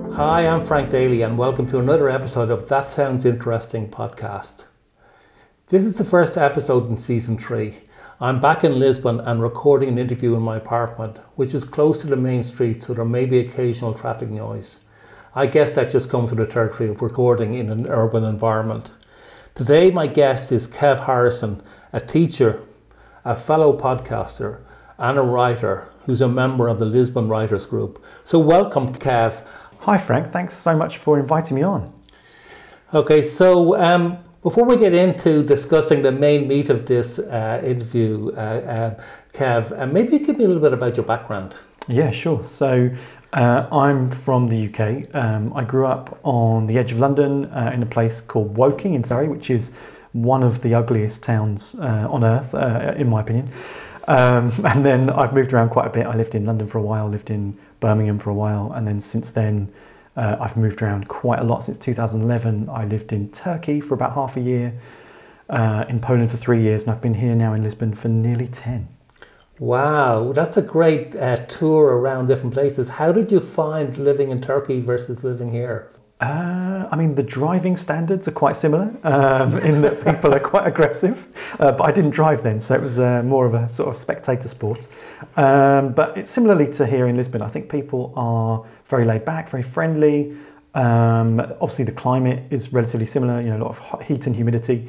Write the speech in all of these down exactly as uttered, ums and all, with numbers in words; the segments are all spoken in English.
Hi, I'm Frank Daly and welcome to another episode of That Sounds Interesting podcast. This is the first episode in season three. I'm back in Lisbon and recording an interview in my apartment, which is close to the main street, so there may be occasional traffic noise. I guess that just comes with the territory of recording in an urban environment. Today my guest is Kev Harrison, a teacher, a fellow podcaster and a writer who's a member of the Lisbon Writers Group. So welcome, Kev. Hi Frank, thanks so much for inviting me on. Okay, so um, before we get into discussing the main meat of this uh, interview, uh, uh, Kev, uh, maybe you give me a little bit about your background. Yeah, sure. So uh, I'm from the U K. Um, I grew up on the edge of London uh, in a place called Woking in Surrey, which is one of the ugliest towns uh, on earth, uh, in my opinion. Um, and then I've moved around quite a bit. I lived in London for a while, lived in Birmingham for a while, and then since then uh, I've moved around quite a lot. Since two thousand eleven, I lived in Turkey for about half a year, uh, in Poland for three years, and I've been here now in Lisbon for nearly ten. Wow, that's a great uh, tour around different places. How did you find living in Turkey versus living here? Uh, I mean, the driving standards are quite similar um, in that people are quite aggressive, uh, but I didn't drive then, so it was uh, more of a sort of spectator sport. Um, but it's similarly to here in Lisbon. I think people are very laid back, very friendly. Um, obviously, the climate is relatively similar, you know, a lot of hot heat and humidity.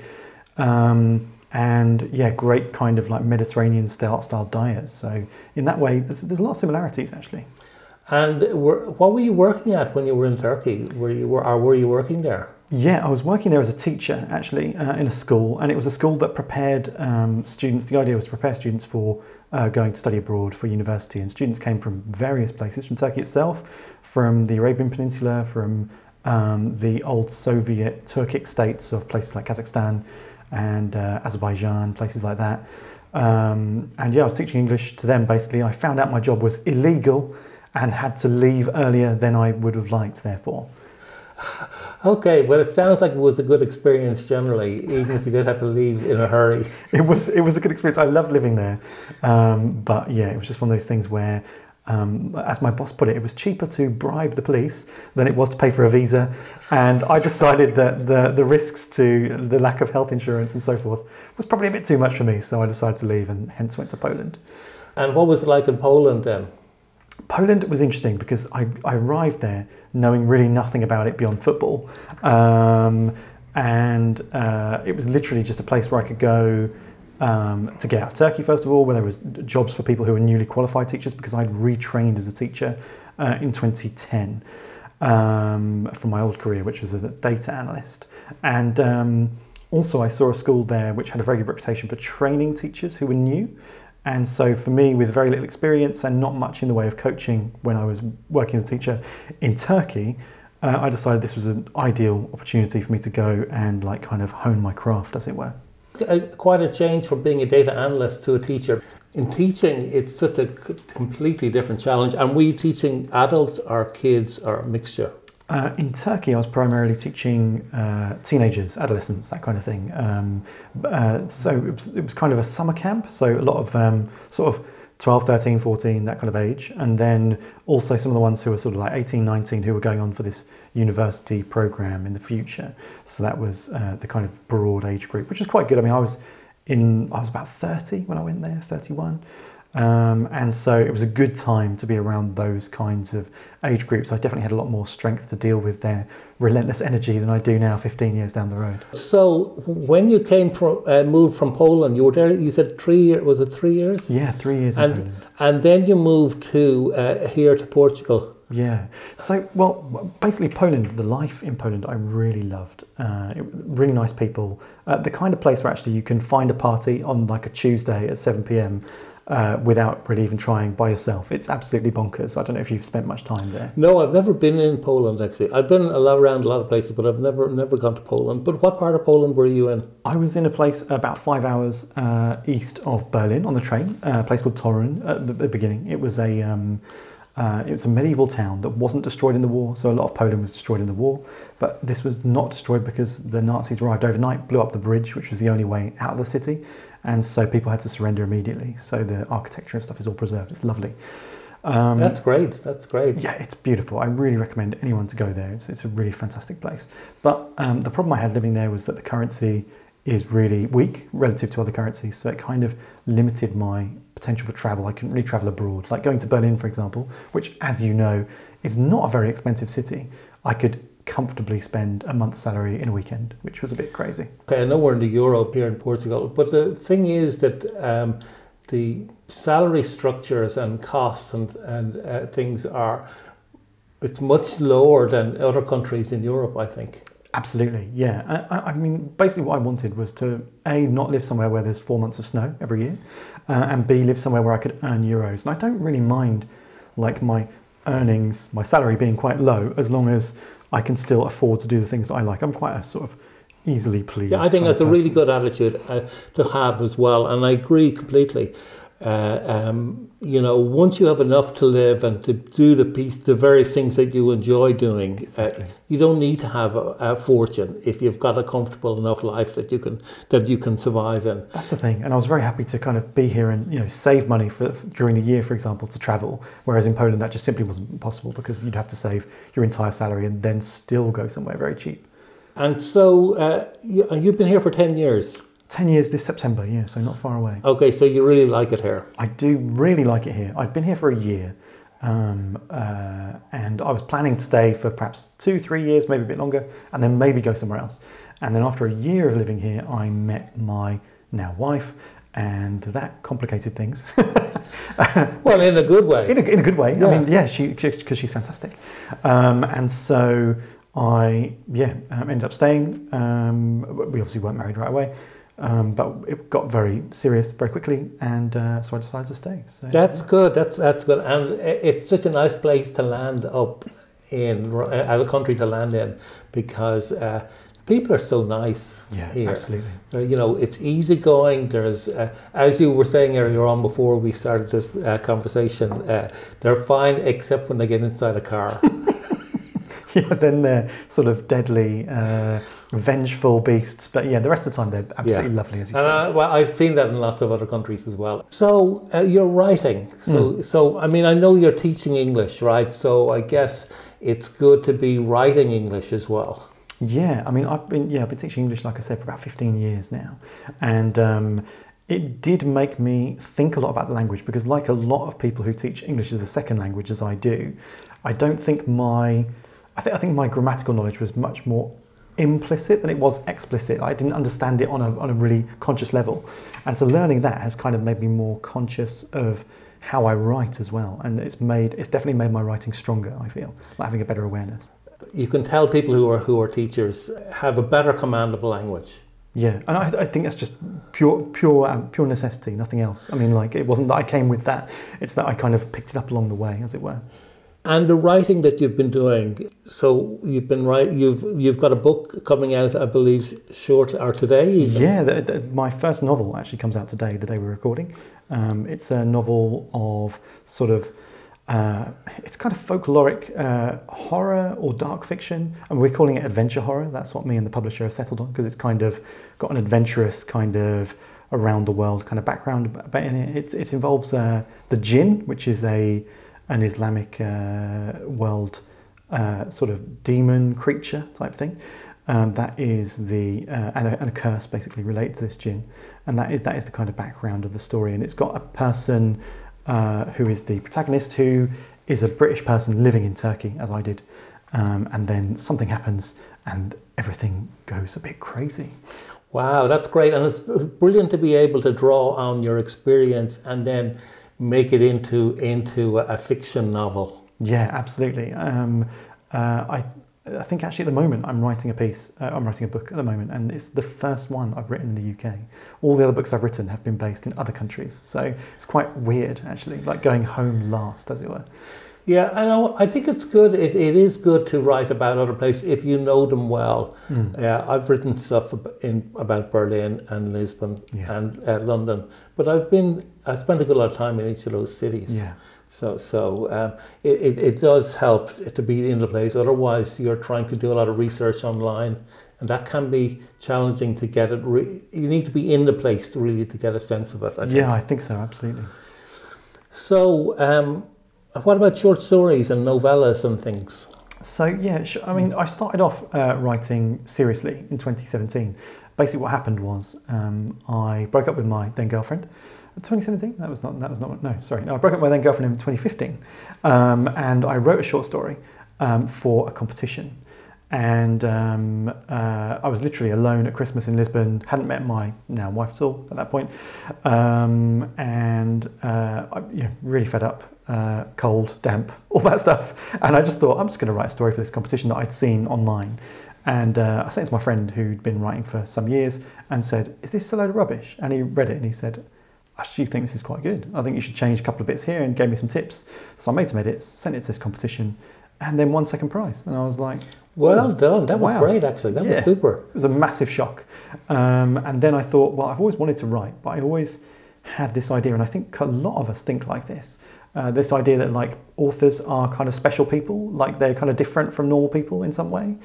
Um, and yeah, great kind of like Mediterranean style, style diet. So in that way, there's, there's a lot of similarities actually. And were, what were you working at when you were in Turkey? Were you were, or were you working there? Yeah, I was working there as a teacher actually uh, in a school, and it was a school that prepared um, students. The idea was to prepare students for uh, going to study abroad for university, and students came from various places, from Turkey itself, from the Arabian Peninsula, from um, the old Soviet Turkic states of places like Kazakhstan and uh, Azerbaijan, places like that. Um, and yeah, I was teaching English to them basically. I found out my job was illegal and had to leave earlier than I would have liked, therefore. Okay, well, it sounds like it was a good experience generally, even if you did have to leave in a hurry. It was it was a good experience. I loved living there. Um, but yeah, it was just one of those things where, um, as my boss put it, it was cheaper to bribe the police than it was to pay for a visa. And I decided that the, the risks to the lack of health insurance and so forth was probably a bit too much for me. So I decided to leave and hence went to Poland. And what was it like in Poland then? Poland was interesting because I, I arrived there knowing really nothing about it beyond football. Um, and uh, it was literally just a place where I could go um, to get out of Turkey, first of all, where there was jobs for people who were newly qualified teachers, because I'd retrained as a teacher uh, in twenty ten um, from my old career, which was as a data analyst. And um, also I saw a school there which had a very good reputation for training teachers who were new. And so for me, with very little experience and not much in the way of coaching when I was working as a teacher in Turkey, uh, I decided this was an ideal opportunity for me to go and like kind of hone my craft, as it were. Uh, quite a change from being a data analyst to a teacher. In teaching, it's such a completely different challenge. And were you teaching adults or kids or a mixture? Uh, in Turkey, I was primarily teaching uh, teenagers, adolescents, that kind of thing. Um, uh, so it was, it was kind of a summer camp, so a lot of um, sort of twelve, thirteen, fourteen, that kind of age. And then also some of the ones who were sort of like eighteen, nineteen, who were going on for this university program in the future. So that was uh, the kind of broad age group, which was quite good. I mean, I was in, I was about thirty when I went there, thirty-one. Um, and so it was a good time to be around those kinds of age groups. I definitely had a lot more strength to deal with their relentless energy than I do now fifteen years down the road. So when you came from, uh, moved from Poland, you were there, you said three years, was it three years? Yeah, three years and, in Poland. And then you moved to uh, here to Portugal. Yeah. So, well, basically Poland, the life in Poland, I really loved. Uh, it, really nice people. Uh, the kind of place where actually you can find a party on like a Tuesday at seven p.m. Uh, without really even trying by yourself. It's absolutely bonkers. I don't know if you've spent much time there. No, I've never been in Poland actually. I've been a lot around a lot of places, but I've never never gone to Poland. But what part of Poland were you in? I was in a place about five hours uh, east of Berlin on the train, uh, a place called Torun at the, the beginning. It was a um, uh, it was a medieval town that wasn't destroyed in the war, so a lot of Poland was destroyed in the war, but this was not destroyed because the Nazis arrived overnight, blew up the bridge, which was the only way out of the city. And so people had to surrender immediately. So the architecture and stuff is all preserved. It's lovely. Um, That's great. That's great. Yeah, it's beautiful. I really recommend anyone to go there. It's, it's a really fantastic place. But um, the problem I had living there was that the currency is really weak relative to other currencies. So it kind of limited my potential for travel. I couldn't really travel abroad. Like going to Berlin, for example, which, as you know, is not a very expensive city. I could comfortably spend a month's salary in a weekend, which was a bit crazy. Okay, I know we're in the Europe here in Portugal, but the thing is that um, the salary structures and costs and, and uh, things are, it's much lower than other countries in Europe, I think. Absolutely, yeah. I, I mean, basically what I wanted was to, A, not live somewhere where there's four months of snow every year, uh, and B, live somewhere where I could earn euros. And I don't really mind like my earnings, my salary being quite low, as long as I can still afford to do the things that I like. I'm quite a sort of easily pleased. Yeah, I think kind that's of a really person. good attitude uh, to have as well, and I agree completely. Uh, um, you know, once you have enough to live and to do the piece, the various things that you enjoy doing, Exactly. uh, you don't need to have a, a fortune if you've got a comfortable enough life that you can that you can survive in. That's the thing, and I was very happy to kind of be here and you know save money for, for during the year, for example, to travel. Whereas in Poland, that just simply wasn't possible because you'd have to save your entire salary and then still go somewhere very cheap. And so uh, you, you've been here for ten years. Ten years this September, yeah, so not far away. Okay, so you really like it here. I do really like it here. I've been here for a year, um, uh, and I was planning to stay for perhaps two, three years, maybe a bit longer, and then maybe go somewhere else. And then after a year of living here, I met my now wife, and that complicated things. Well, in a good way. In a, in a good way. Yeah. I mean, yeah, she because she's fantastic. Um, and so I, yeah, um, ended up staying. Um, we obviously weren't married right away. Um, but it got very serious very quickly, and uh, so I decided to stay. So, That's good. That's that's good, and it's such a nice place to land up in, as a country to land in, because uh, people are so nice yeah, here. absolutely. Uh, You know, it's easygoing. There's, uh, as you were saying earlier on before we started this uh, conversation, uh, they're fine except when they get inside a car. Yeah, then they're sort of deadly, uh, vengeful beasts. But yeah, the rest of the time they're absolutely Yeah. lovely, as you And say. uh, well, I've seen that in lots of other countries as well. So uh, you're writing. So, Mm. so I mean, I know you're teaching English, right? So I guess it's good to be writing English as well. Yeah, I mean, I've been yeah, I've been teaching English, like I said, for about fifteen years now, and um, it did make me think a lot about the language because, like a lot of people who teach English as a second language, as I do, I don't think my I think I think my grammatical knowledge was much more implicit than it was explicit. I didn't understand it on a on a really conscious level, and so learning that has kind of made me more conscious of how I write as well, and it's made it's definitely made my writing stronger. I feel like having a better awareness. You can tell people who are who are teachers have a better command of language. Yeah, and I, I think that's just pure, pure, um, pure necessity, nothing else. I mean, like it wasn't that I came with that; it's that I kind of picked it up along the way, as it were. And the writing that you've been doing, so you've been write, you've you've got a book coming out, I believe, short or today. Even. Yeah, the, the, my first novel actually comes out today, the day we're recording. Um, it's a novel of sort of, uh, it's kind of folkloric uh, horror or dark fiction, and we're calling it adventure horror. That's what me and the publisher have settled on because it's kind of got an adventurous kind of around the world kind of background. But in it, it, it involves uh, the jinn, which is a an Islamic uh, world uh, sort of demon creature type thing. Um, that is the uh, and, a, and a curse basically related to this jinn, and that is that is the kind of background of the story. And it's got a person uh, who is the protagonist, who is a British person living in Turkey, as I did, um, and then something happens and everything goes a bit crazy. Wow, that's great, and it's brilliant to be able to draw on your experience and then make it into into a fiction novel. Yeah, absolutely. Um, uh, I I think actually at the moment I'm writing a piece. Uh, I'm writing a book at the moment, and it's the first one I've written in the U K. All the other books I've written have been based in other countries, so it's quite weird actually, like going home last, as it were. Yeah, I know. I think it's good. It, it is good to write about other places if you know them well. Mm. Uh, I've written stuff ab- in about Berlin and Lisbon Yeah. and uh, London, but I've been I spent a good lot of time in each of those cities. Yeah. So so um, it, it it does help to be in the place. Otherwise, you're trying to do a lot of research online, and that can be challenging to get it. Re- you need to be in the place to really to get a sense of it. I think. Yeah, I think so. Absolutely. So. Um, What about short stories and novellas and things? So yeah, sh- I mean, I started off uh, writing seriously in twenty seventeen. Basically, what happened was um, I broke up with my then girlfriend. twenty seventeen? That was not. That was not. No, sorry. No, I broke up with my then girlfriend in twenty fifteen, um, and I wrote a short story um, for a competition. And um, uh, I was literally alone at Christmas in Lisbon. Hadn't met my now wife at all at that point, um, and uh, I, yeah, really fed up. Uh, cold, damp, all that stuff. And I just thought, I'm just going to write a story for this competition that I'd seen online. And uh, I sent it to my friend who'd been writing for some years and said, is this a load of rubbish? And he read it and he said, I actually think this is quite good. I think you should change a couple of bits here, and gave me some tips. So I made some edits, sent it to this competition, and then won second prize. And I was like, well done. That was wow. great, actually. That yeah. was super. It was a massive shock. Um, and then I thought, well, I've always wanted to write, but I always had this idea, and I think a lot of us think like this. Uh, this idea that like authors are kind of special people, like they're kind of different from normal people in some way.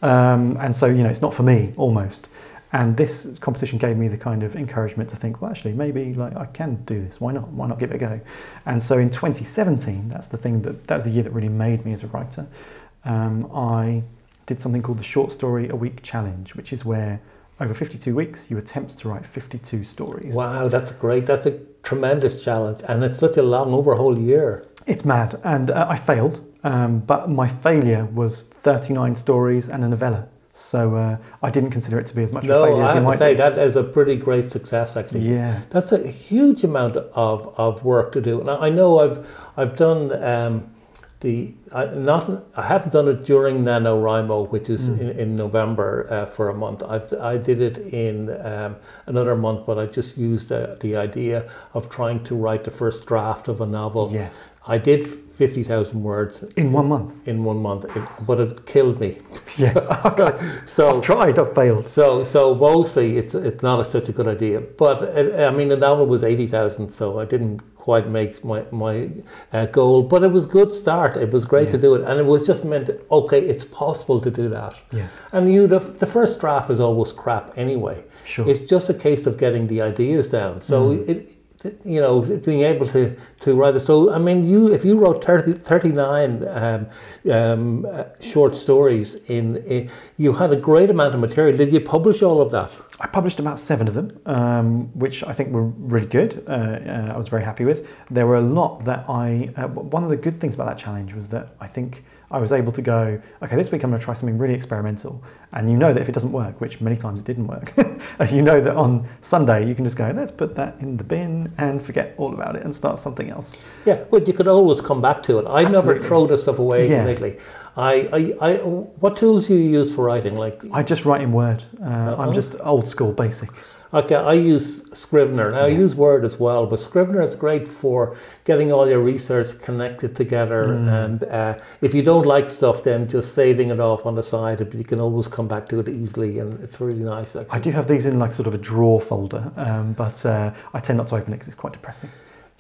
Um, and so, you know, it's not for me almost. And this competition gave me the kind of encouragement to think, well, actually, maybe like I can do this. Why not? Why not give it a go? And so in twenty seventeen, that's the thing that, that was the year that really made me as a writer. Um, I did something called the Short Story a Week Challenge, which is where over fifty-two weeks, you attempt to write fifty-two stories. Wow, that's great. That's a tremendous challenge. And it's such a long, over a whole year. It's mad. And uh, I failed, um, but my failure was thirty-nine stories and a novella. So uh, I didn't consider it to be as much no, of a failure as I you have might to say, do. that is a pretty great success, actually. Yeah. That's a huge amount of, of work to do. Now, I know I've I've done... Um, The I not I haven't done it during NaNoWriMo, which is mm. in, in November uh, for a month. I've I did it in um, another month, but I just used the, the idea of trying to write the first draft of a novel. Yes, I did fifty thousand words in one month. In one month, it, but it killed me. Yeah, so, so I've tried, I've failed. So so mostly it's it's not a, such a good idea. But it, I mean, the novel was eighty thousand, so I didn't quite make my my uh, goal. But it was a good start. It was great yeah. to do it, and it was just meant okay, it's possible to do that. Yeah. And you the, the first draft is always crap anyway. Sure. It's just a case of getting the ideas down. So mm. it. You know, being able to, to write it. So, I mean, you if you wrote thirty, thirty-nine um, um, uh, short stories, in, in, you had a great amount of material. Did you publish all of that? I published about seven of them, um, which I think were really good. Uh, uh, I was very happy with. There were a lot that I... Uh, one of the good things about that challenge was that I think I was able to go, okay, this week I'm going to try something really experimental. And you know that if it doesn't work, which many times it didn't work, you know that on Sunday you can just go, let's put that in the bin and forget all about it and start something else. Yeah, but you could always come back to it. I Absolutely. never throw the stuff away yeah. completely. I, I, I, what tools do you use for writing? Like I just write in Word. Uh, uh-huh. I'm just old school, basic. Okay, I use Scrivener. Now, yes. I use Word as well, but Scrivener is great for getting all your research connected together. Mm. And uh, if you don't like stuff, then just saving it off on the side. You can always come back to it easily, and it's really nice, actually. I do have these in like sort of a drawer folder, um, but uh, I tend not to open it because it's quite depressing.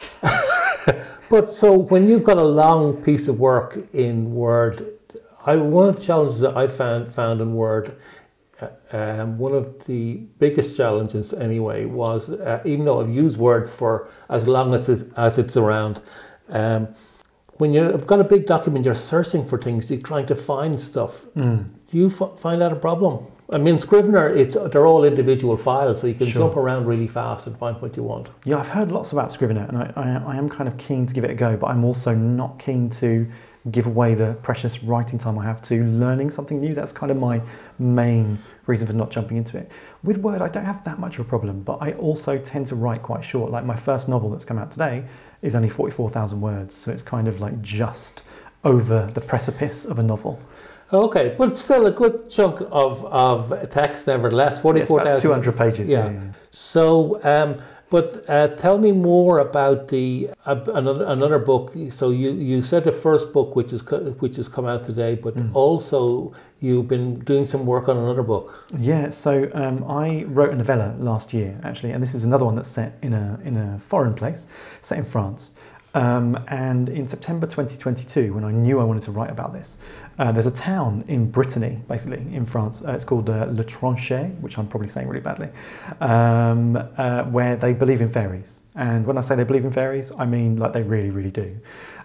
But so when you've got a long piece of work in Word, I, one of the challenges that I found, found in Word, Um, one of the biggest challenges anyway was, uh, even though I've used Word for as long as, it, as it's around, um, when you've got a big document, you're searching for things, you're trying to find stuff. Mm. Do you f- find that a problem? I mean, Scrivener, it's they're all individual files, so you can sure. jump around really fast and find what you want. Yeah, I've heard lots about Scrivener, and I, I, I am kind of keen to give it a go, but I'm also not keen to give away the precious writing time I have to learning something new. That's kind of my main reason for not jumping into it. With Word, I don't have that much of a problem, but I also tend to write quite short. Like my first novel that's come out today is only forty-four thousand words, so it's kind of like just over the precipice of a novel. Okay, but still a good chunk of, of text nevertheless, forty-four thousand. It's about two hundred pages. Yeah. yeah, yeah. So, um, but uh, tell me more about the uh, another another book. So you, you said the first book, which is co- which has come out today, but mm. also you've been doing some work on another book. Yeah. So um, I wrote a novella last year, actually, and this is another one that's set in a in a foreign place, set in France. Um, and in September twenty twenty-two, when I knew I wanted to write about this, uh, there's a town in Brittany, basically, in France. Uh, it's called uh, Le Tranchet, which I'm probably saying really badly, um, uh, where they believe in fairies. And when I say they believe in fairies, I mean like they really, really do.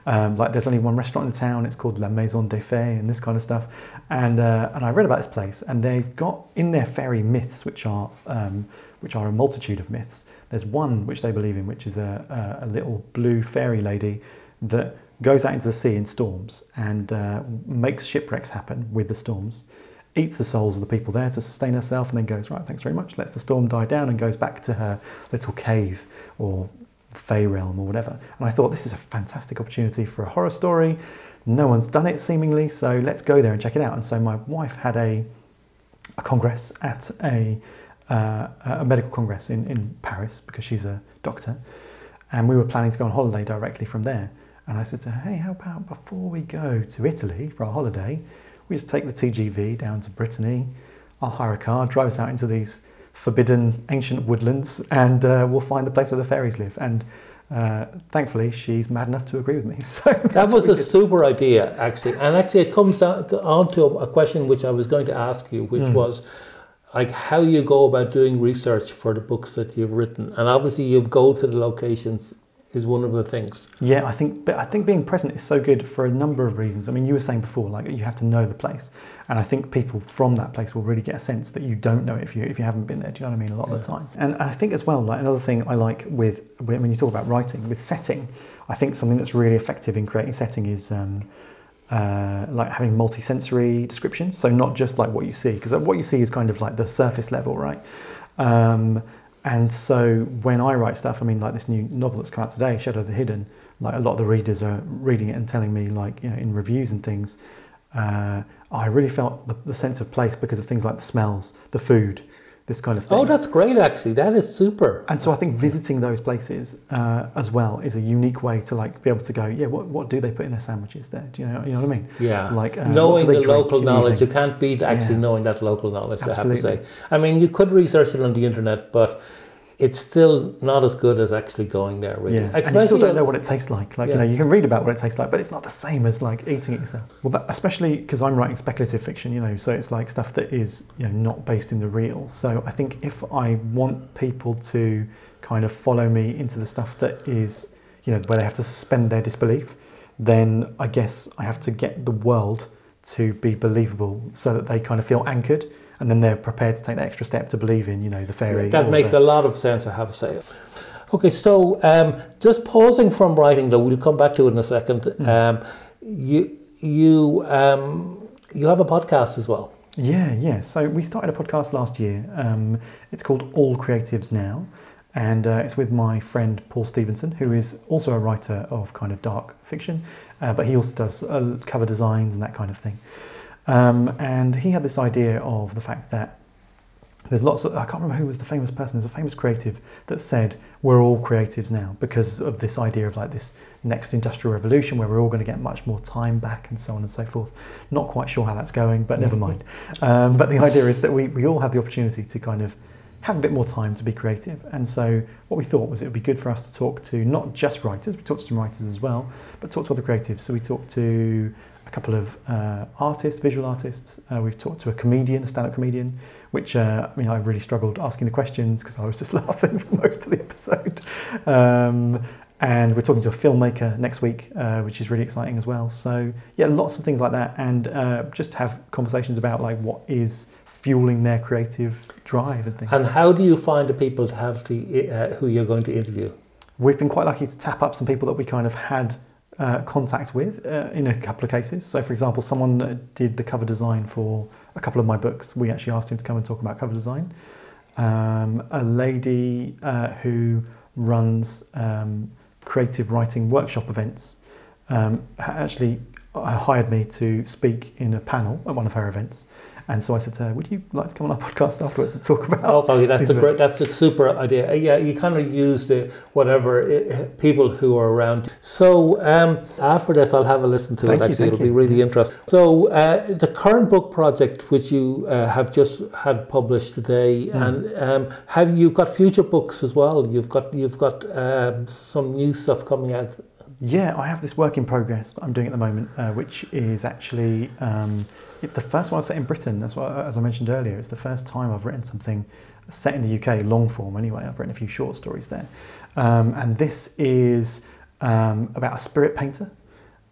Um, like there's only one restaurant in town. It's called La Maison des Fées and this kind of stuff. And uh, and I read about this place, and they've got in their fairy myths, which are um, which are a multitude of myths. There's one which they believe in, which is a, a, a little blue fairy lady that goes out into the sea in storms and uh, makes shipwrecks happen with the storms, eats the souls of the people there to sustain herself, and then goes, right, thanks very much, lets the storm die down and goes back to her little cave or Fey realm or whatever. And I thought, this is a fantastic opportunity for a horror story. No one's done it seemingly, so let's go there and check it out. And so my wife had a, a congress at a, uh, a medical congress in, in Paris because she's a doctor. And we were planning to go on holiday directly from there. And I said to her, hey, how about before we go to Italy for our holiday, we just take the T G V down to Brittany. I'll hire a car, drive us out into these forbidden ancient woodlands, and uh, we'll find the place where the fairies live. And uh, thankfully, she's mad enough to agree with me. So that was a super idea, actually. And actually, it comes down on to a question which I was going to ask you, which mm. was like how you go about doing research for the books that you've written. And obviously, you go to the locations is one of the things. Yeah, I think but I think being present is so good for a number of reasons. I mean, you were saying before, like you have to know the place, and I think people from that place will really get a sense that you don't know it if you if you haven't been there. Do you know what I mean? A lot yeah. of the time. And I think as well, like another thing I like with when you talk about writing, with setting, I think something that's really effective in creating setting is um, uh, like having multi-sensory descriptions. So not just like what you see, because what you see is kind of like the surface level, right? Um, And so when I write stuff, I mean, like this new novel that's come out today, Shadow of the Hidden, like a lot of the readers are reading it and telling me, like, you know, in reviews and things, uh, I really felt the, the sense of place because of things like the smells, the food, this kind of thing. Oh, that's great, actually. That is super. And so I think visiting those places uh, as well is a unique way to like be able to go, yeah, what, what do they put in their sandwiches there? Do you know, you know what I mean? Yeah. Like uh, knowing the local knowledge, you can't beat actually yeah. knowing that local knowledge. Absolutely. I have to say. I mean, you could research it on the internet, but it's still not as good as actually going there, really. Yeah. And you still don't know what it tastes like. Like yeah. you know, you can read about what it tastes like, but it's not the same as like eating it yourself. Well, that, especially because I'm writing speculative fiction, you know, so it's like stuff that is, you know, not based in the real. So I think if I want people to kind of follow me into the stuff that is, you know, where they have to suspend their disbelief, then I guess I have to get the world to be believable so that they kind of feel anchored. And then they're prepared to take the extra step to believe in, you know, the fairy. That makes the... a lot of sense, I have to say. Okay, so um, just pausing from writing, though, we'll come back to it in a second. Mm. Um, you you um, you have a podcast as well. Yeah, yeah. So we started a podcast last year. Um, it's called All Creatives Now, and uh, it's with my friend Paul Stevenson, who is also a writer of kind of dark fiction, uh, but he also does uh, cover designs and that kind of thing. Um, and he had this idea of the fact that there's lots of, I can't remember who was the famous person, there's a famous creative that said we're all creatives now because of this idea of like this next industrial revolution where we're all going to get much more time back and so on and so forth. Not quite sure how that's going, but never mind. Um, but the idea is that we, we all have the opportunity to kind of have a bit more time to be creative. And so what we thought was it would be good for us to talk to not just writers, we talked to some writers as well, but talk to other creatives. So we talked to a couple of uh, artists, visual artists. Uh, we've talked to a comedian, a stand-up comedian, which uh, I mean, I really struggled asking the questions because I was just laughing for most of the episode. Um, and we're talking to a filmmaker next week, uh, which is really exciting as well. So yeah, lots of things like that, and uh, just have conversations about like what is fueling their creative drive and things. And how do you find the people to have to uh, who you're going to interview? We've been quite lucky to tap up some people that we kind of had Uh, contact with uh, in a couple of cases. So for example, someone uh, did the cover design for a couple of my books. We actually asked him to come and talk about cover design. Um, a lady uh, who runs um, creative writing workshop events um, actually uh, hired me to speak in a panel at one of her events. And so I said to her, would you like to come on our podcast afterwards and talk about Oh, okay, that's a great, that's a super idea. Yeah, you kind of use the whatever it, people who are around. So um, after this, I'll have a listen to thank it. You, actually, it'll you. be really interesting. So uh, the current book project, which you uh, have just had published today, mm. and um, have you got future books as well? You've got you've got um, some new stuff coming out. Yeah, I have this work in progress that I'm doing at the moment, uh, which is actually. Um, It's the first one I've set in Britain. That's what, as I mentioned earlier, it's the first time I've written something set in the U K, long form anyway. I've written a few short stories there. Um, and this is um, about a spirit painter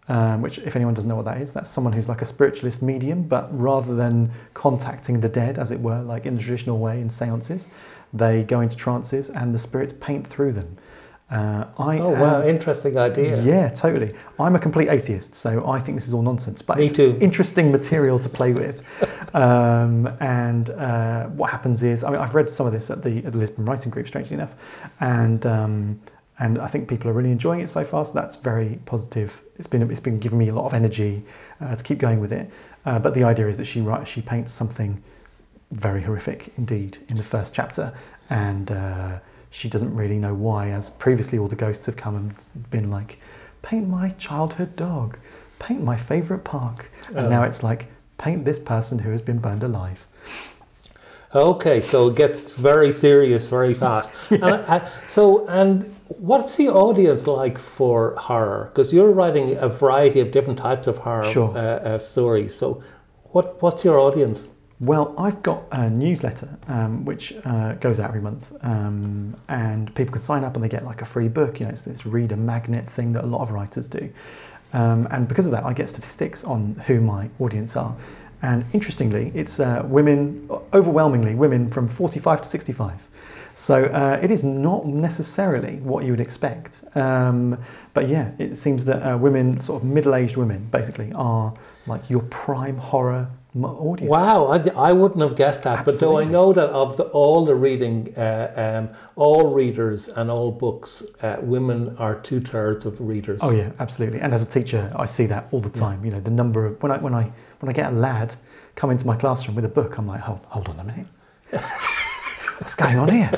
Um, which, if anyone doesn't know what that is, that's someone who's like a spiritualist medium, but rather than contacting the dead, as it were, like in the traditional way in seances, they go into trances and the spirits paint through them. Uh, I oh, wow, interesting idea. Yeah, totally. I'm a complete atheist, so I think this is all nonsense, but Me it's too. interesting material to play with. um, and uh, what happens is, I mean, I've read some of this at the, at the Lisbon Writing Group, strangely enough, and um, and I think people are really enjoying it so far, so that's very positive. It's been it's been giving me a lot of energy uh, to keep going with it. Uh, but the idea is that she writes, she paints something very horrific indeed in the first chapter, and uh, she doesn't really know why, as previously all the ghosts have come and been like, paint my childhood dog, paint my favourite park, and uh, now it's like, paint this person who has been burned alive. Okay, so it gets very serious very fast. Yes. And, uh, so, and what's the audience like for horror? Because you're writing a variety of different types of horror Sure. uh, uh, stories. So, what what's your audience? Well, I've got a newsletter um, which uh, goes out every month, um, and people can sign up and they get like a free book. You know, it's this reader magnet thing that a lot of writers do, um, and because of that, I get statistics on who my audience are. And interestingly, it's uh, women, overwhelmingly women from forty-five to sixty-five. So uh, it is not necessarily what you would expect. Um, but yeah, it seems that uh, women, sort of middle-aged women, basically, are like your prime horror audience. Wow, I, I wouldn't have guessed that. Absolutely. But though I know that of the, all the reading, uh, um, all readers and all books, uh, women are two-thirds of readers. Oh yeah, absolutely. And as a teacher, I see that all the time. Yeah. You know, the number of when I when I when I get a lad come into my classroom with a book, I'm like, hold hold on a minute, what's going on here?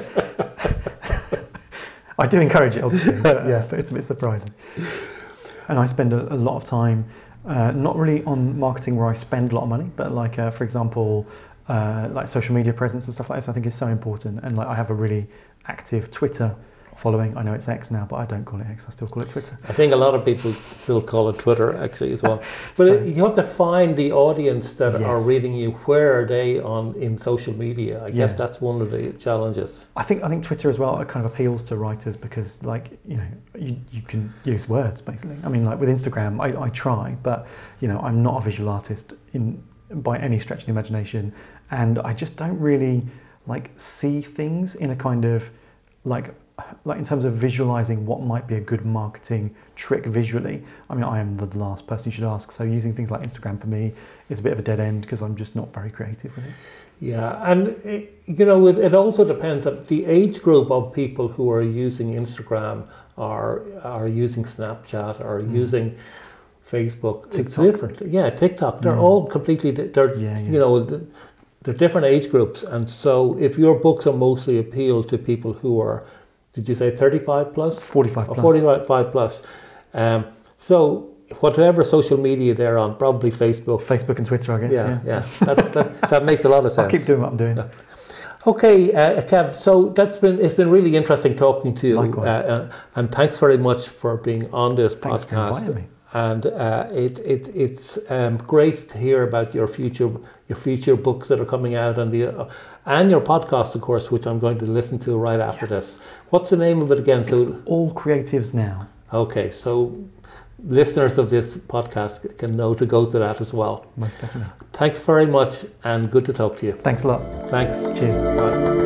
I do encourage it, obviously, but yeah, but it's a bit surprising. And I spend a, a lot of time, uh, not really on marketing where I spend a lot of money, but like, uh, for example, uh, like social media presence and stuff like this, I think is so important. And like, I have a really active Twitter following. I know it's X now, but I don't call it X. I still call it Twitter. I think a lot of people still call it Twitter actually as well. But So- it, you have to find the audience that are Yes. reading you. Where are they on in social media? I guess Yeah. that's one of the challenges. I think I think Twitter as well, it kind of appeals to writers because, like, you know, you, you can use words basically. I mean, like with Instagram, I, I try, but you know, I'm not a visual artist in by any stretch of the imagination, and I just don't really like see things in a kind of like like in terms of visualizing what might be a good marketing trick visually. I mean, I am the last person you should ask. So using things like Instagram for me is a bit of a dead end because I'm just not very creative with it. Yeah, and it, you know, it, it also depends on the age group of people who are using Instagram or are using Snapchat or Mm. using Facebook. It's TikTok. different. Yeah, TikTok. They're Yeah. all completely. di- They're Yeah, yeah. you know, th- they're different age groups, and so if your books are mostly appeal to people who are, did you say thirty-five plus? forty-five Or plus. forty-five plus. Um, so whatever social media they're on, probably Facebook. Facebook and Twitter, I guess. Yeah, Yeah, yeah. That's, that, that makes a lot of sense. I'll keep doing what I'm doing. Okay, uh, Kev. So that's been it's been really interesting talking to you, Likewise. uh, uh, and thanks very much for being on this Thanks for podcast. inviting me. And uh, it, it it's um, great to hear about your future your future books that are coming out, and the uh, and your podcast, of course, which I'm going to listen to right after Yes. this. What's the name of it again? It's So all creatives now. okay, so listeners of this podcast can know to go to that as well. Most definitely. Thanks very much, and good to talk to you. Thanks a lot. Thanks. Cheers. Bye.